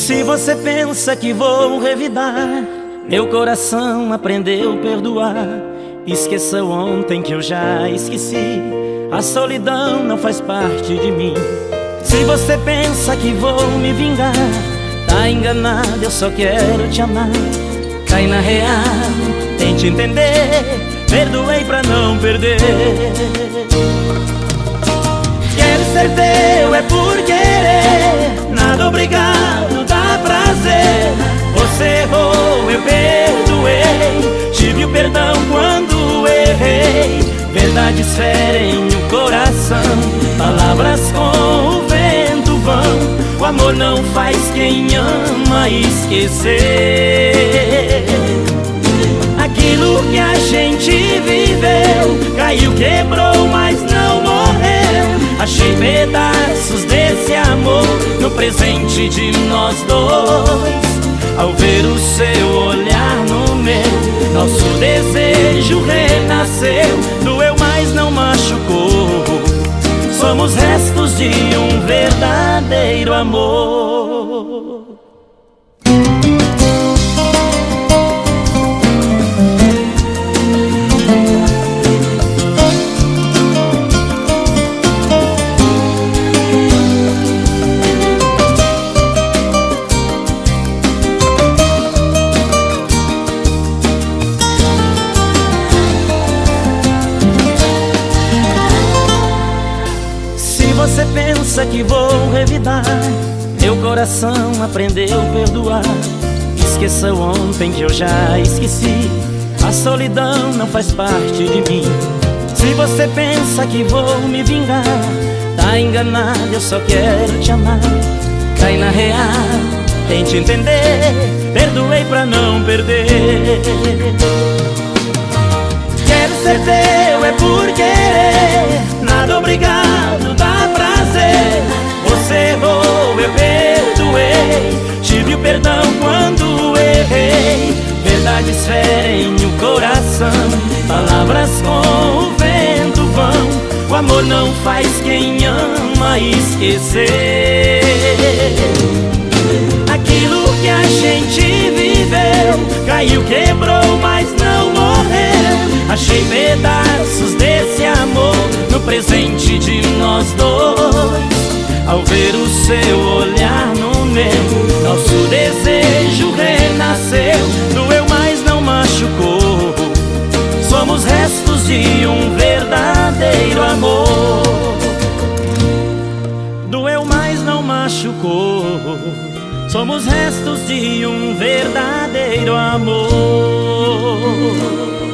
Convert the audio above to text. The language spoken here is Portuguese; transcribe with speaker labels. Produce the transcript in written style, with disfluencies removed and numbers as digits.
Speaker 1: Se você pensa que vou revidar, meu coração aprendeu a perdoar. Esqueça o ontem que eu já esqueci, a solidão não faz parte de mim. Se você pensa que vou me vingar, tá enganado, eu só quero te amar. Cai na real, tente entender, perdoei pra não perder. Quero ser teu, é por querer, nada obrigado, dá prazer. Você errou, eu perdoei, tive o perdão quando errei. Verdades ferem o coração, palavras com o vento vão. O amor não faz quem ama esquecer. Aquilo que a gente viveu, caiu, quebrou, mas não morreu. Achei pedaços desse amor no presente de nós dois. Ao ver o seu olhar no meu, nosso desejo renasceu. Doeu, mas não machucou. Somos restos de um verdadeiro amor. Você pensa que vou revidar, meu coração aprendeu a perdoar. Esqueça o ontem que eu já esqueci, a solidão não faz parte de mim. Se você pensa que vou me vingar, tá enganado, eu só quero te amar. Cai na real, tente entender, perdoei pra não perder. Quero ser teu, é por querer, nada obrigado, dá prazer. Você errou, eu perdoei, tive o perdão quando errei. Verdades ferem o coração, palavras com o vento vão. O amor não faz quem ama esquecer. Aquilo que a gente viveu, caiu, quebrou, mas não morreu. Achei pedaços desse amor no presente de nós dois. Ao ver o seu olhar no meu, nosso desejo renasceu. Doeu, mas não machucou. Somos restos de um verdadeiro amor. Doeu, mas não machucou. Somos restos de um verdadeiro amor.